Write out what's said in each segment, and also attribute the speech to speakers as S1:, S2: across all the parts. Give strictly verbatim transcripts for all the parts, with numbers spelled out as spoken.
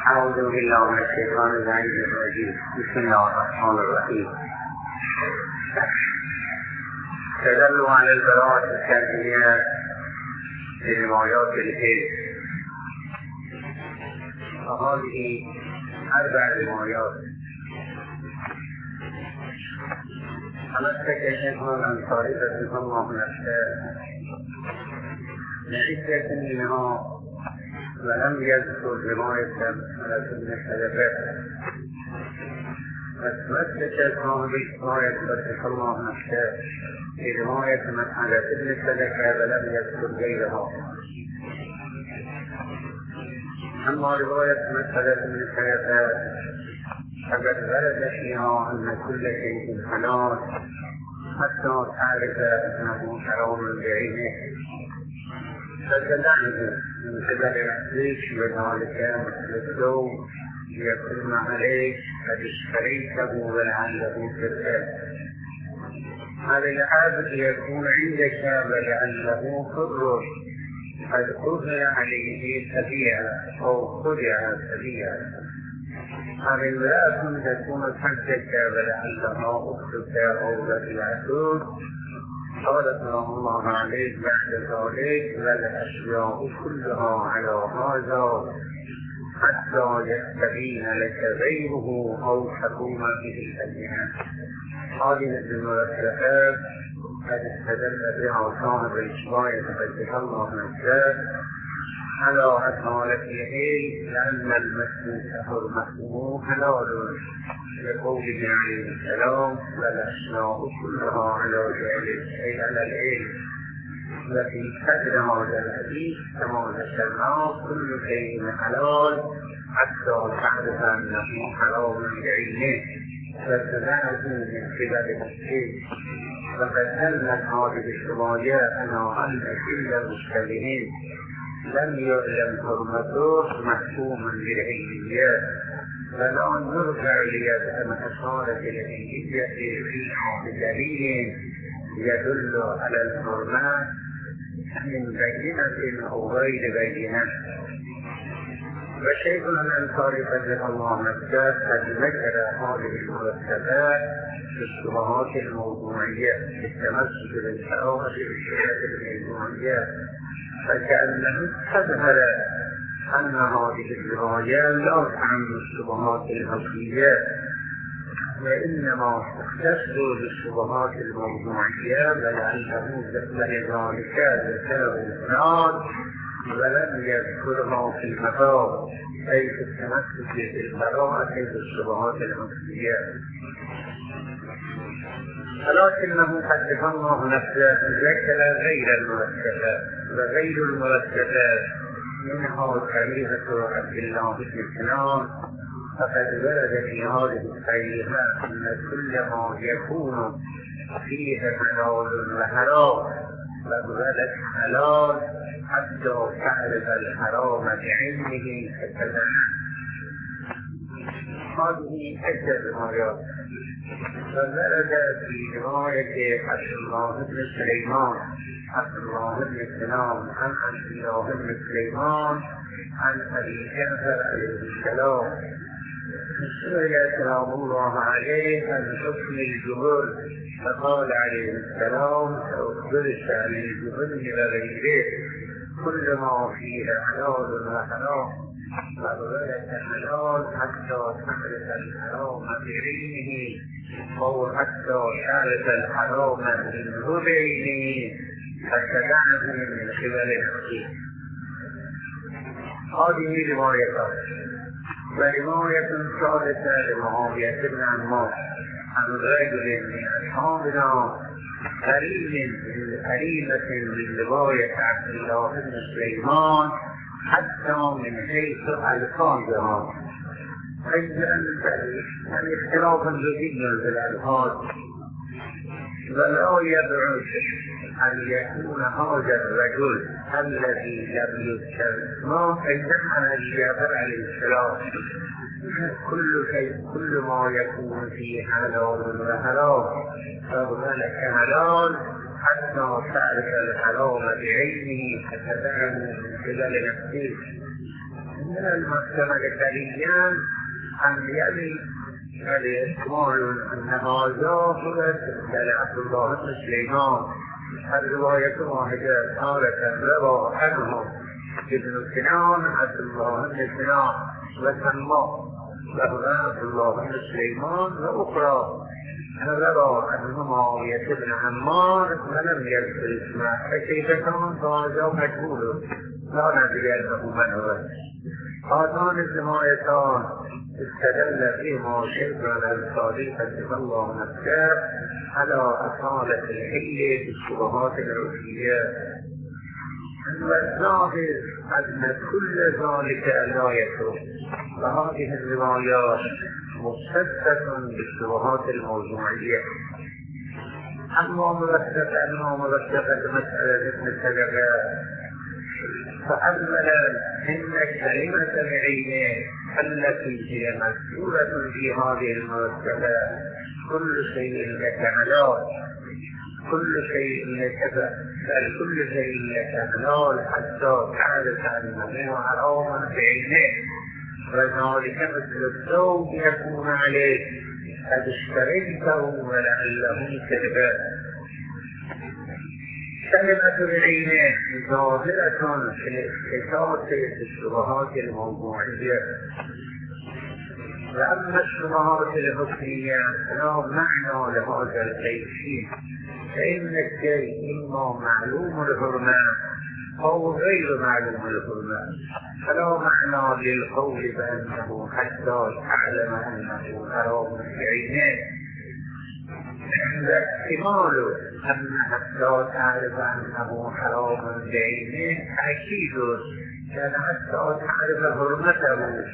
S1: أعوذ بالله من الشيطان الرجيم. بسم الله الرحمن الرحيم. تدل على البراءة الكاملة لروايات الحلم، وهذه أربع روايات. تمسك شيخ الأنصاري رحمه الله نفسه لعدة منها، ولم يذكر رواية مسألة ابن حذافة، فتمسك صاحب الرواية رحمه الله نفسه برواية مسألة ابن حذافة ولم يذكر غيرها. أما رواية مسألة ابن حذافة فقد ورد فيها أن كل شيء حلال حتى تعرف أنه حرام بعينه، فتدعه من قبل نفسك وذلك مثل الثوب ليكون عليك قد اشتريته ولعله تركه. هذا العبد يكون عندك ولعله حر قد قضي عليه سبيعا أو خدع سبيعا. هذه المرأة تكون حجك ولعلها أختك أو رجعتك. قال سلام الله عليك بعد ذلك والأشياء كلها على هذا حتى يستبين لك غيره أو تقوم به البينة. هذه المرتبات قد استدل بها صاحب الرواية رحمه الله نفسه على أصالته، لأن المسلم حرمته حلال لقوله عليه السلام والأشياء كلها على ذلك، أي على العلم. وفي صدر هذا الحديث كما ذكرنا كل شيء حلال حتى تعرف أنه حرام بعينه، فتنازل من قبل نفسه. وقد دلت هذه الرواية على أن كل المشتبهين لم يعلم حرمته محكوما بالعلميات، فلا نرجع ليفهم أصالة العلمية فيها بدليل يدل على الحرمات من بينة أو غير بينة. وشيخنا الأنصاري رحمه الله نفسه قد ذكر هذه المرتبات في الشبهات الموضوعية بالتمسك بالشبهات الموضوعية، فكأنه استظهر أن هذه الرواية لا تعم الشبهات الأصلية، وإنما تختص بالشبهات الموضوعية، ولعله ذلك ذكره الإسناد ولم يذكرها في المفاد، أي في التمسك بالبراءة بالشبهات الأصلية. ولكنه قد الله نفسه ذكر غير المرتبات، وغير المرتبات منها طريقة عبد الله بن سنان. فقد ورد في هذه الطريقة أن كل ما يكون فيه حلال وحرام فبلد حلال حتى تعرف الحرام بعلمه فتدعه. هذه عدة روايات. فورد في رواية عبد الله بن سليمان عبد الله بن سلام عن عبد الله بن سليمان عن أبي جعفر عليه السلام سئل سلام الله عليه عن حكم الجبر، فقال عليه السلام أخبرت عن الجبر وغيره كل ما فيه حلال وحرام فبلد حلال حتى تعرف الحرام بعينه أو حتى تعرف الحرام منه بعينه فتدعه من قبل نفسه. هذه رواية. ورواية ثالثة لمعاوية بن عمار عن رجل من أصحابنا قريب قريبة من رواية عبد الله بن سليمان حتى من حيث ألفاظها، يعني اختلافا جديا في الألفاظ. ولا يبعد أن يكون هذا الرجل الذي لم يذكر اسمه إنما جابر عليه السلام كل شيء كل ما يكون فيه حلال وحرام فهناك حلال حتى تعرف الحرام بعينه فتدعه من قبل نفسه. من المحتمل قليلا أن يلي الاحتمال أن هذا هو عبد الله بن سليمان. الرواية واحدة تارة روى عنه ابن سنان عبد الله بن سنان وسماه له عبد الله بن سليمان، وأخرى روى عنه معاوية بن عمار ولم يذكر اسمه، فكيف كان هذا مجهول لا ندري أنه من هو. هاتان الروايتان استدل فيما شبرا الصادق رضي الله عنه على أصالة العلة في الشبهات العرفية، والظاهر أن كل ذلك لا يكون، وهذه الروايات مختصة بالشبهات الموضوعية. أما مرتبة أما مرتبة مسألة المسألة فأولا إن كلمة العين التي هي مذكورة في هذه المرتبة كل شيء يتملال، كل شيء يتبع، بل كل شيء يتملال حتى تعرف أنه حرام بعينه، وذلك مثل الثوب يكون عليه قد اشتريته ولعله كذبا. كلمة العين ظاهرة في الاختصاص في الشبهات الموضوعية، وأما الشبهات الحكمية فلا معنى لهذا التيسير، فإن الشيء إما معلوم الحرمة أو غير معلوم الحرمة، فلا معنى للقول بأنه حتى تعلم أنه حرام بعينه، احتمال أن حتى تعرف أنه حرام بعينه أكيد، لأن حتى تعرف حرمته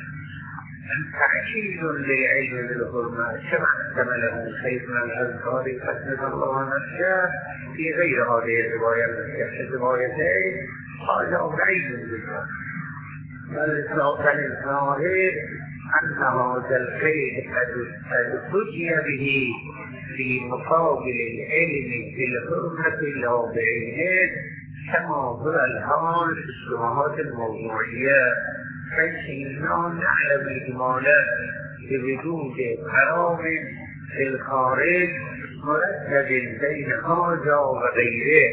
S1: تأكيد لعلم الحرمة كما احتمله شيخنا الأنصاري رحمه الله نفسه في غير هذه الرواية الروايتين، هذا بعيد منها، بل الظاهر أن هذا الخير قد فجي به في مقابل العلم بالحرمة لا بعينه، كما هو الحال في الشبهات الموضوعية، فإننا نعلم إجمالا بوجود حرام في الخارج مرتب بين هذا وغيره،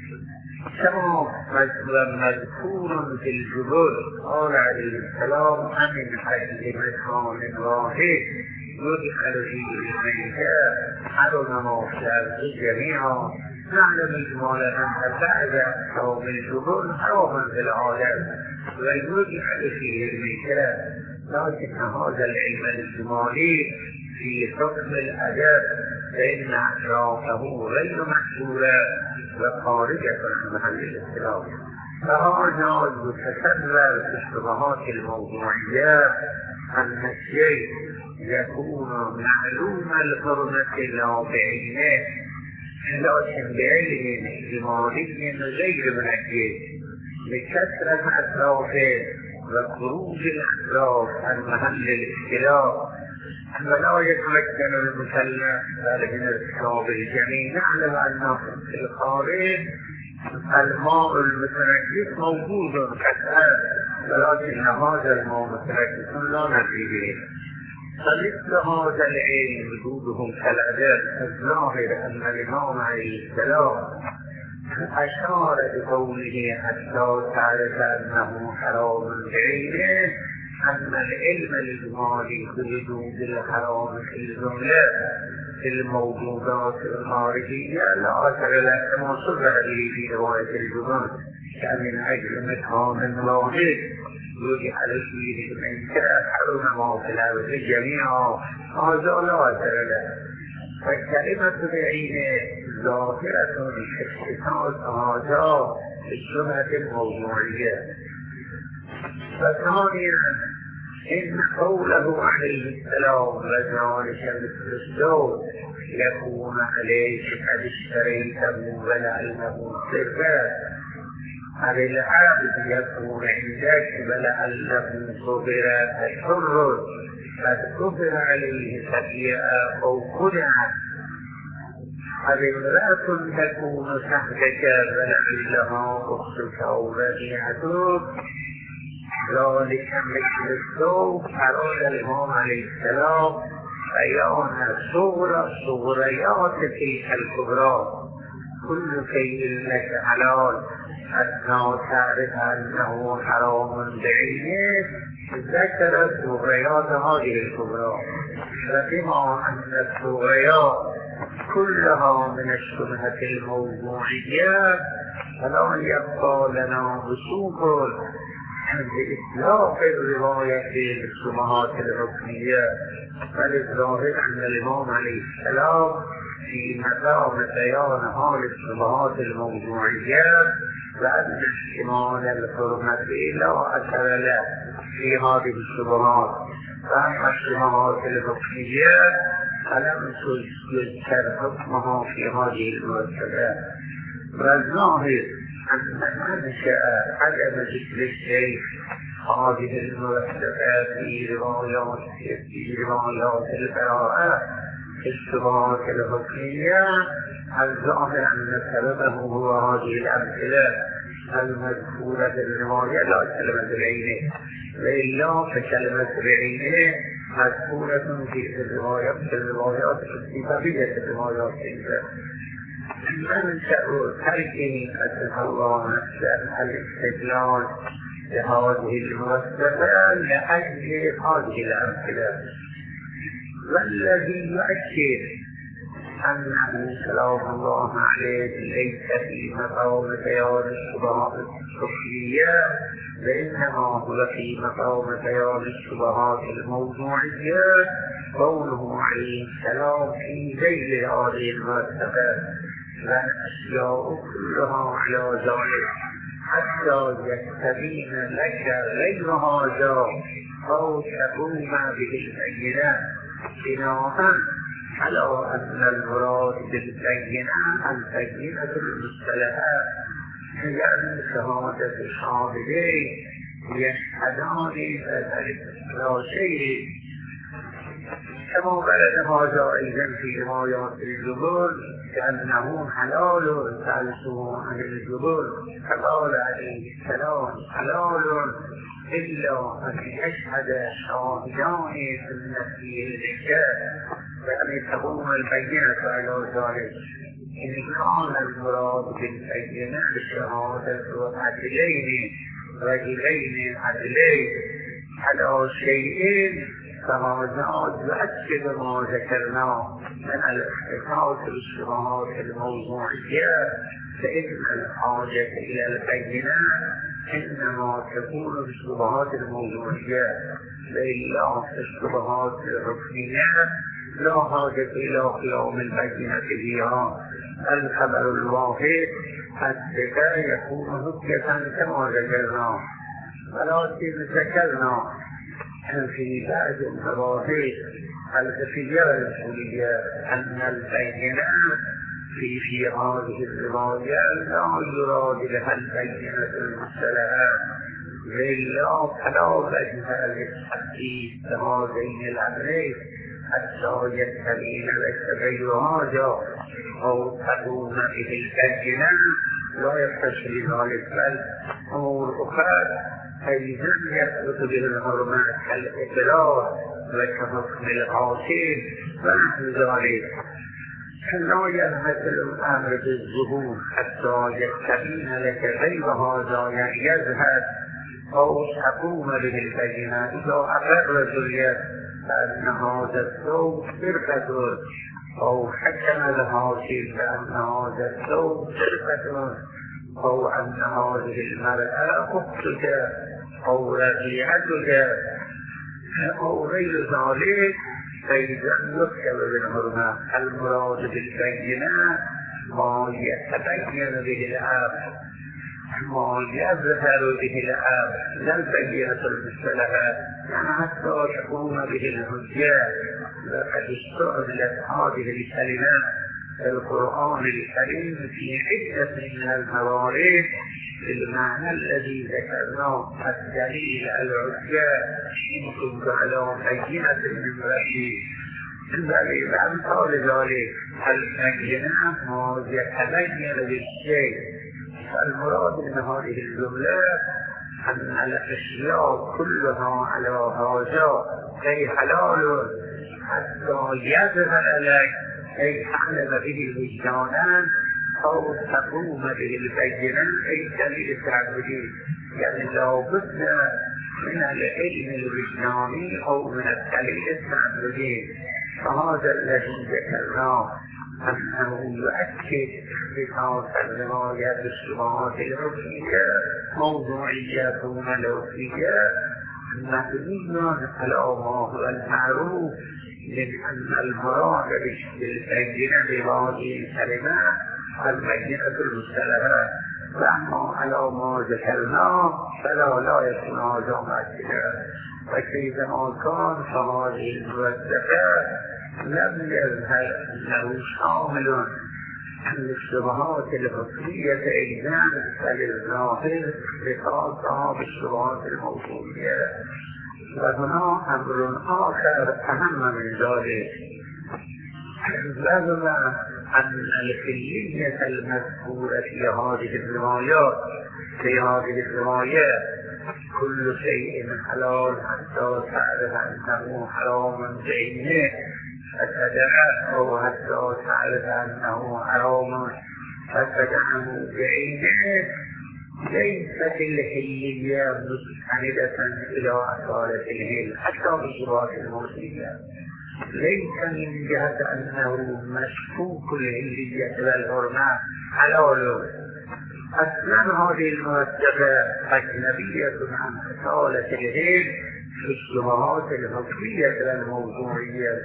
S1: كما مذكور في الجبل قال عليه السلام أمن حديث مكان واحد يدخل فيه الميتة حرم موسى جميعا. نعلم إجمالا أن بعد أصحاب الجبل حرام في العالم ويدخل فيه الميتة، لكن هذا العلم الإجمالي في حكم الأدب فإن أطرافه غير محصورة وخارجة عن محل الاختلاف، فهذا يتسبب في الشبهات الموضوعية أن الشيء يكون معلوم الحرمة لا بعينه، لكن بعلم إجمالي غير منجز لكثرة أطرافه وخروج الأطراف عن محل الاختلاف، ولا يتمكن المكلف ذلك من ارتكاب الجميع. نعلم أن في الخارج الماء المتنجس موجود قطعا، ولكن هذا الماء المتنجس لا ندري به، فمثل هذا العلم وجودهم كالأدب. الظاهر أن الإمام عليه السلام أشار بقوله حتى تعرف أنه حرام بعينه أن العلم الإجمالي بوجود الحرام في الجملة في الموجودات الخارجية لا أثر له، كما صرح به في رواية الجبل كمن أجل مكان واحد يجعل فيه الميتة حرم ما في الأرض جميعا، هذا لا أثر له. فالكلمة بعينه ظاهرة اختصاص هذا في الشبهة الموضوعية. فثانيا إن قوله عليه السلام وذلك مثل الزوج يكون عليك قد اشتريته ولعله سرا، هذا العبد يكون عندك ولعله صبر الحر قد كفر عليه خطيئة أو خدعة، هذه امرأة تكون تحتك ولعلها أختك أو ربيعتك ذلك مثل الصوت أراد الإمام عليه السلام بيان الصغرى صغريات تلك الكبرى. كل شيء لك حلال حتى تعرف أنه حرام بعينه، ذكر صغريات هذه الكبرى. فبما أن الصغريات كلها من الشبهة الموضوعية فلا يبقى لنا وصول بإطلاق الرواية في الشبهات الحكمية، بل الظاهر أن الإمام عليه السلام في مقام بيان حال الشبهات الموضوعية وأن احتمال الحرمة لا أثر له في هذه الشبهات، فأما الشبهات الحكمية فلم يذكر حكمها في هذه المرتبة. والظاهر أن منشأ عدم ذكر الشيء هذه المرتبة في روايات في روايات البراءة في الشبهات الحكمية، الظاهر أن سببه هو هذه الأمثلة المذكورة في الرواية لا كلمة بعينه، وإلا فكلمة بعينه مذكورة في الروايات في الروايات في بقية الروايات. منشأ ترك التطوع الاستدلال لهذه المرتبة لأجل هذه الأمثلة. والذي يؤكد أن سلام الله عليه ليس في مقام بيان الشبهات الحكمية، وإنما هو في مقام بيان الشبهات الموضوعية، قوله عليه السلام في ذيل هذه المرتبة والأشياء كلها على ذلك حتى يستبين لك غير هذا أو تقوم به البينة، بناء على أن المراد بالبينة البينة المصطلحة، لأن شهادة الشاهدين يشهدان ذلك لا شيء، كما بلد هذا أيضا في روايات الجبر كأنه حلال سألته عن الجبر فقال عليه السلام حلال إلا أن يشهد شاهدان في النفي الرجال، وأن تقوم البينة على ذلك. إن كان المراد بالبينة بشهادة عدلين رجلين عدلين على شيئين فهذا يؤكد ما ذكرناه من الاحتفاظ بالشبهات الموضوعية، فإن الحاجة إلى البينة إنما تكون بالشبهات الموضوعية، وإلا في الشبهات الحكمية لا حاجة إلى قيام البينة فيها. الخبر الواحد حتى يكون حجة كما ذكرنا، ولكن ذكرنا في بعض المواضيع الخفية الأصولية أن البينة في في هذه الرواية لا يراد لها البينة المصطلحة، وإلا فلا وجه للتحديد هذين الأمرين حتى يستبين لك غير هذا أو تقوم به البينة، لا يختص بذلك بل أمور أخرى أيضا يثبت به الحرمات كالإطلاق وكحكم القاتل ونحو ذلك، فلا ينهزل الأمر بالظهور حتى يستبين لك غير هذا يعني يذهب أو تقوم به البينة. إذا أقر الرجل بأن هذا الثوب فرقة أو حكم الحاكم بأن هذا الثوب فرقة أو أن هذه المرأة أختك أو رفيعتك أو غير ذلك، فإذا يكتب بالحرمة. المراد بالبينة ما يتبين به الأمر، ما يظهر به الأمر، لا البينة المصطلحة، يعني حتى تقوم به الحجة. لقد استعملت هذه الكلمات القرآن الكريم في عدة من الموارد بالمعنى الذي ذكرناه، الدليل العجة إن كنت على بينة من ربي، بل بأمثال ذلك البينة ما يتبين بالشيء. فالمراد من هذه الجملة أن الأشياء كلها على هذا أي حلال حتى يظهر لك أي تعلم به وجدانا أو تقوم به البينة أي دليل تعبدي. يعني لو بدنا من العلم الوجداني أو من الدليل التعبدي، فهذا الذي ذكرناه أنه يؤكد بخاص الرواية بالشبهات العرفية موضوعية وملوثية مبنيا على ما هو المعروف من أن المراد بالبينة بهذه الكلمة البينة المستلزمة، وأما على ما ذكرناه فلا لا يكون هذا مشكلة. وكيفما كان فهذه الموثقة لم يظهر أنه شامل الشبهات الفقهية أيضا فللظاهر بخاصة بالشبهات الموضوعية. وهنا أمر آخر أهم من ذلك، لازم أن الكلية المذكورة في هذه الروايات في هذه الروايات كل شيء حلال حتى تعرف أنه حرام بعينه فتدعه، أو حتى تعرف أنه حرام فتدعه بعينه. ليست الحلية مستندة إلى أصالة الهل حتى بصورات الموسيقى، ليس من جهة أنه مشكوك الهلية والحرمة حلال. أصلا هذه المرتبة أجنبية عن أصالة الهل في الشبهات الفقهية والموضوعية،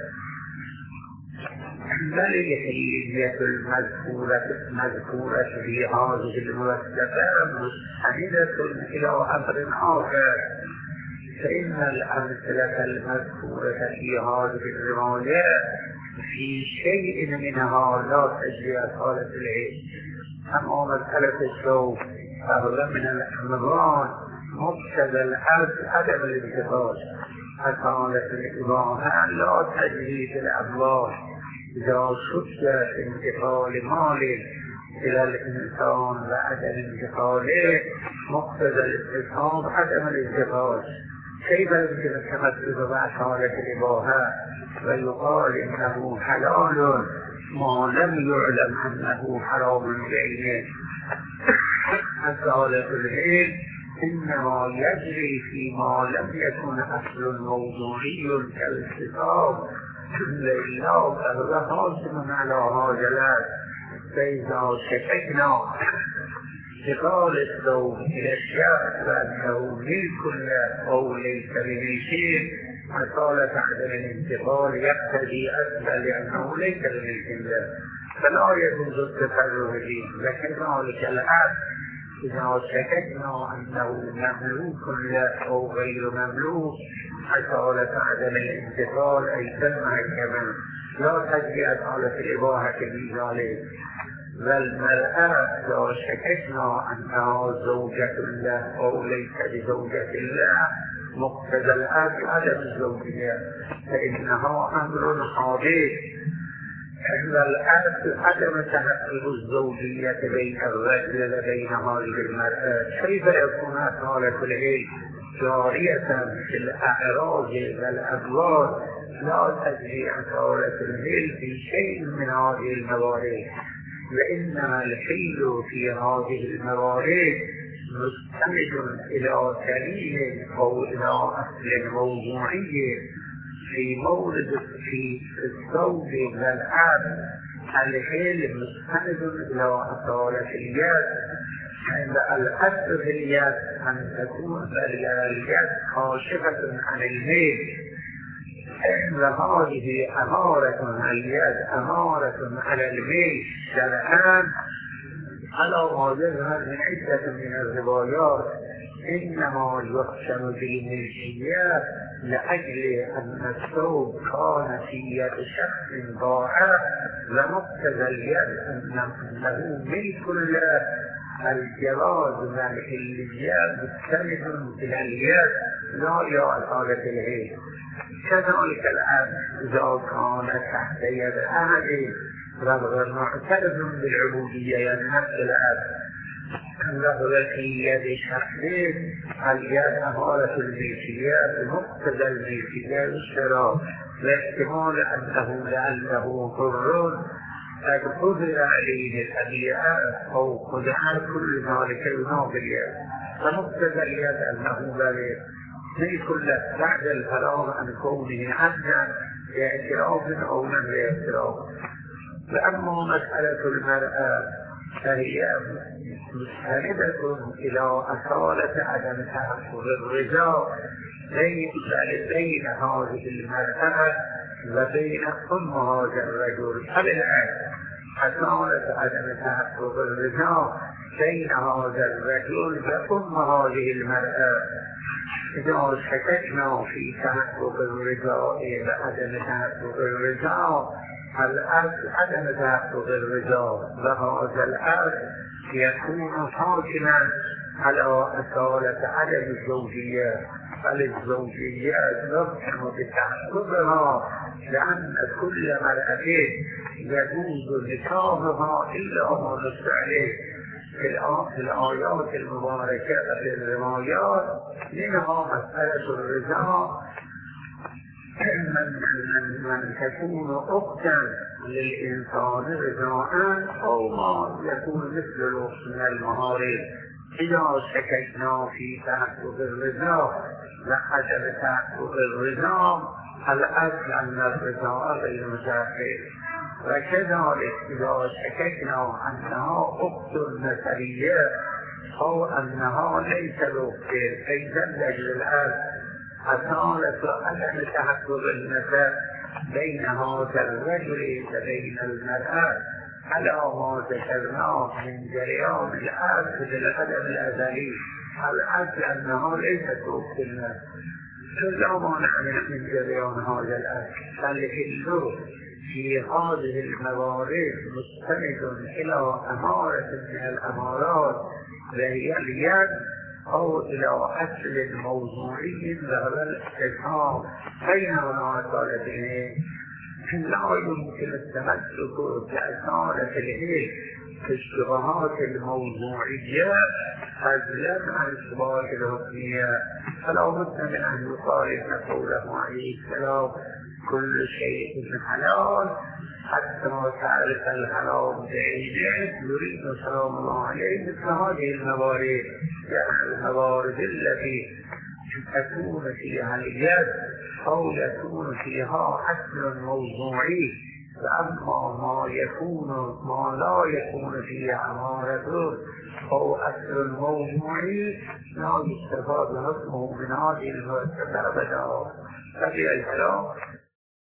S1: بل الحلية المذكورة المذكورة في هذه المرتبة مستندة إلى أمر آخر، فإن الأمثلة المذكورة في هذه الرواية في شيء منها لا تجري أصالة العلم. أما مسألة الشوف فهو من الأمران مقتضى الأصل عدم الانتقال. أصالة الإباحة لا تجري في الأبواب إذا شد انتقال مال إلى الإنسان وعدم انتقاله مقتضى الاتصاب عدم الانتقال. كيف يمكن التمسك بأصالة الإباحة ويقال إنه حلال ما لم يعلم أنه حرام بعينه؟ أصالة العلم إنما يجري فيما لم يكن أصل موضوعي كالاتصاب لله فهو حاصل على هذا. فإذا شككنا انتقال الثوب إلى الشخص وأنه ملك له أو ليس بملكه، أصالة عدم الانتقال يقتضي أصلا لأنه ليس بملك له فلا يجوز التفرغ به. لكن ذلك العكس، إذا شككنا أنه مملوك له أو غير مملوك، أصالة عدم الانتقال أي كالمحكمة لا تجري أصالة الإباحة في ذلك. والمرأة إذا شككنا أنها زوجة له أو ليس بزوجة له مقتضى الأصل عدم الزوجية، فإنها أمر حادث. إن الأصل عدم تحقق الزوجية بين الرجل وبين هذه المرأة، كيف يكون أصالة العلم جارية في الأعراض والأبواب لا تجري أصالة العلم في شيء من هذه الموارد؟ وإنما الحل في هذه الموارد مستند إلى دليل أو إلى أصل موضوعي في مورد في الثوب والعبد. الحل مستند إلى أصالة اليد، عند الأصل في اليد أن تكون اليد كاشفة عن الميل، إن هذه أمارة اليد أمارة على الميل شرعان على ما يظهر من عدة من الروايات. إنما يحكم بالملكية لأجل أن الثوب كان في يد شخص ضاع، ومقتضى اليد أنه ملك له. الجواز والحلية مستند إلى اليد لا إلى أصالة العين. كذلك الآن إذا كان تحت يد أحد وهو معترف بالعبودية يعني نفس الآن له في يد شخص اليد أمارة الملكية بمقتضى الملكية والشراء، واحتمال أنه لأنه حر قد قدر عليه الطبيعة أو قدر كل ذلك النوع باليد، فمقتضى اليد أنه بل ليكن لك بعد الفراغ عن كونه عبدا باعتراف أو من باعتراف. وأما مسألة المرأة فهي مستندة إلى أصالة عدم تحقق الرجاء بين بين هذه المرأة وبين أم هذا الرجل. فبالعكس أصالة عدم تحقق الرجاء بين هذا الرجل وأم هذه المرأة. إذا شككنا في تحقق الرجاء وعدم تحقق الرجاء، الأصل عدم تحقق الرجاء، وهذا الأصل يكون حاكما على أصالة عدم الزوجية، فالزوجية يمكن بتحققها لأن كل مرأة يجوز نكاحها إلا ما نص عليه في الآيات المباركة في الروايات، منها مسألة الرجاء من, من, من تكون أختا للإنسان رجاء أو ما يكون مثل الأخت من المهارب. إذا شككنا في تحقق الرجاء وعدم تحقق الرجاء، الأصل أن الرجاء غير متحقق. وكذلك إذا شككنا أنها أخت نسبية أو أنها ليس الأخت، أيضا لأجل الأصل أصالة عدم تحقق النسب بين هذا الرجل وبين المرأة على ما ذكرناه من جريان الأصل بالعدم الأزلي. الأصل أنها ليست أخت النسب، فلا مانع من جريان هذا الأصل، فالحل في هذه الموارد مستند إلى أمارة من الأمارات وهي اليد، أو إلى أصل موضوعي وهو الاستفهام بين مناطقين. لا يمكن التمسك بأصالة العلم في الشبهات الموضوعية فضلا عن الشبهات الحكمية، فلا بد من أن يقال قوله عليه السلام كل شيء حلال حتى تعرف الحلال بعينه. يريد سلام الله عليه مثل هذه الموارد، يعني الموارد التي تكون فيها اليد أو يكون فيها أصل موضوعي، وأما ما يكون ما لا يكون فيها أمارة أو أصل موضوعي لا يستفاد حكمه من هذه المرتبة أبدا. ففي الكلام